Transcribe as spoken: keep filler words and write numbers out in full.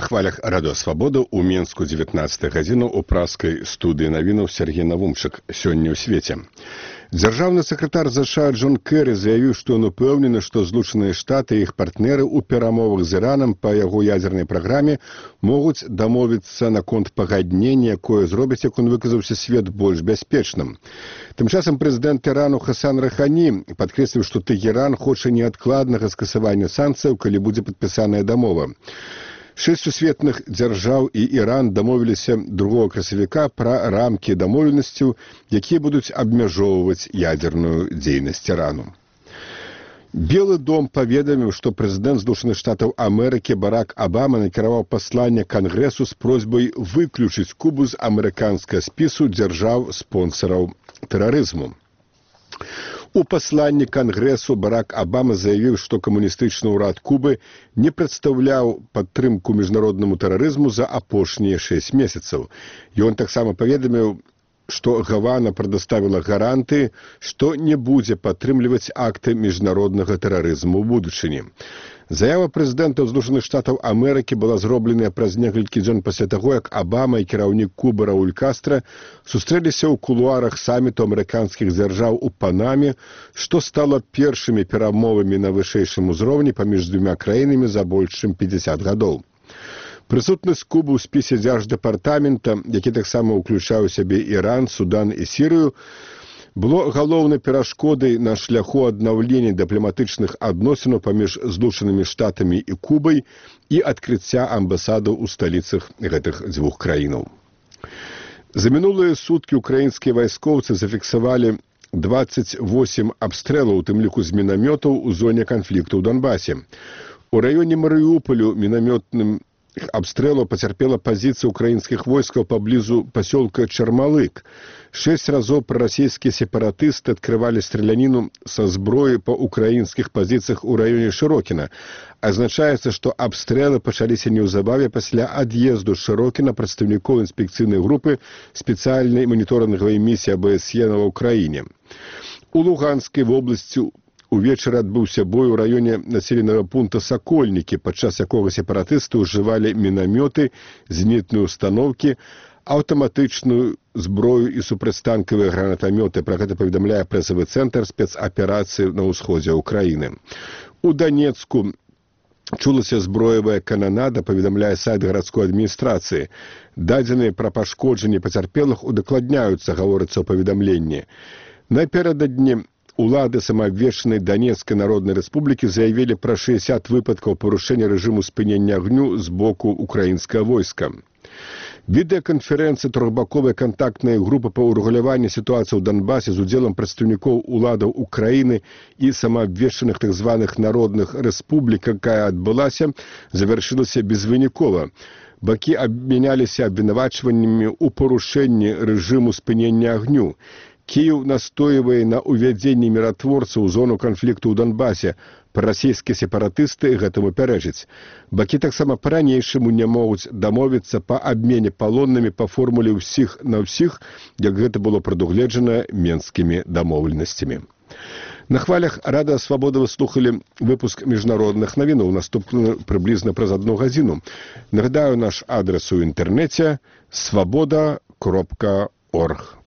На хвалях радыё Свабода ў Менску дзевятнаццатая гадзіна ў праскай студыі навінаў Сергей Навумчык. Сёння ў свеце. Дзяржаўны сакратар ЗША Джон Кэрі заявіў, што ён упэўнены, што Злучаныя Штаты і іх партнеры ў перамовах з Іранам па яго ядзернай праграме могуць дамовіцца наконт пагаднення, якое зробіць, як он выказаўся, свет больш бяспечным. Тым часам прэзідэнт Ірану Хасан Рахані падкрэсліў, што Тэгеран хоча неадкладнага скасавання санкцыяў, калі будзе падпісаная дамова. Шэсць сусветных дзяржаў і Іран дамовіліся другога красавіка пра рамкі дамоўленасцяў, якія будуць абмяжоўваць ядзерную дзейнасць Ірану. Белы дом паведаміў, што прэзідэнт Злучаных Штатаў Амерыкі Барак Абама накіраваў пасланне Кангрэсу з просьбай выключыць Кубу з амерыканскага спісу дзяржаў-спонсараў тэрарызму. У пасланні Кангрэсу Барак Абама заявіў, што камуністычны ўрад Кубы не прадстаўляў падтрымку міжнароднаму тэрарызму за апошнія шэсць месяцаў. Ён таксама паведаміў, што Гавана прадаставіла гарантыі, што не будзе падтрымліваць акты міжнароднага тэрарызму ў будучыні. Заява прэзідэнта Злучаных Штатаў Амерыкі была зробленая праз некалькі дзён пасля таго, як Абама і кіраўнік Кубы Рауль Кастра сустрэліся ў кулуарах саміту амерыканскіх дзяржаў у Панаме, што стала першымі перамовамі на вышэйшым узроўні паміж дзвюма краінамі за больш чым пяцьдзясят гадоў. Прысутнасць Кубы ў спісе дзярждэпартамента, які таксама ўключаў у сябе Іран, Судан і Сірыю, было галоўнай перашкодай на шляху аднаўлення дыпламатычных адносінаў паміж Злучанымі Штатамі і Кубай і адкрыцця амбасадаў у сталіцах гэтых дзвюх краінаў. За мінулыя суткі украінскія вайскоўцы зафіксавалі дваццаць восем абстрэлаў, у тым ліку з мінамётаў у зоне канфлікту ў Донбасе. У раёне Марыуполю мінамётным абстрэлу пацярпела пазіцыя украінскіх войскаў паблізу пасёлка Чармалык. Шэсць разоў прарасійскія сепаратысты адкрывалі страляніну са зброі па украінскіх пазіцыях у раёне Шырокіна. Азначаецца, што абстрэлы пачаліся неўзабаве пасля ад'езду Шырокіна прадстаўнікоў інспекцыйнай групы спецыяльнай маніторынгавай місіі А Б С Е ва ўкраіне. У Луганскай вобласці увечары адбыўся бой у раёне населенага пункта Сакольнікі, падчас якога сепаратысты ўжывалі мінамёты, зенітныя установкі, аўтаматычную зброю і супрацьтанкавыя гранатамёты. Пра гэта паведамляе прэсавы цэнтр спецаперацыі на ўсходзе ўкраіны. У Данецку чулася зброевая кананада, паведамляе сайт гарадской адміністрацыі. Дадзеныя пра пашкоджанні пацярпелых удакладняюцца, гаворыцца ў паведамленні. Напярэдадні улады самаабвешчанай Данецкай Народнай Рэспублікі заявілі пра шэсцьдзесят выпадкаў парушэння рэжыму спынення агню з боку украінскага войска. Відэаканферэнцыя трохбаковай кантактнай групы па ўрэгуляванні сітуацыі ў Донбасе з удзелам прадстаўнікоў уладаў Украіны і самаабвешчаных так званых народных рэспублік, якая адбылася, завяршылася безвынікова. Бакі абмяняліся абвінавачваннямі ў парушэнні рэжыму спынення агню. Кіеў настойвае на ўвядзенні міратворцаў у зону канфлікту ў Донбасе. Прарасійскія сепаратысты гэтаму пярэчаць. Бакі таксама па-ранейшаму не могуць дамовіцца па абмене палоннымі па формуле ўсіх на ўсіх, як гэта было прадугледжана менскімі дамоўленасцямі. На хвалях радыё Свабода вы слухалі выпуск міжнародных навінаў, наступны прыблізна праз адну гадзіну. Нагадаю, наш адрас у інтэрнэце свабода кропка орг.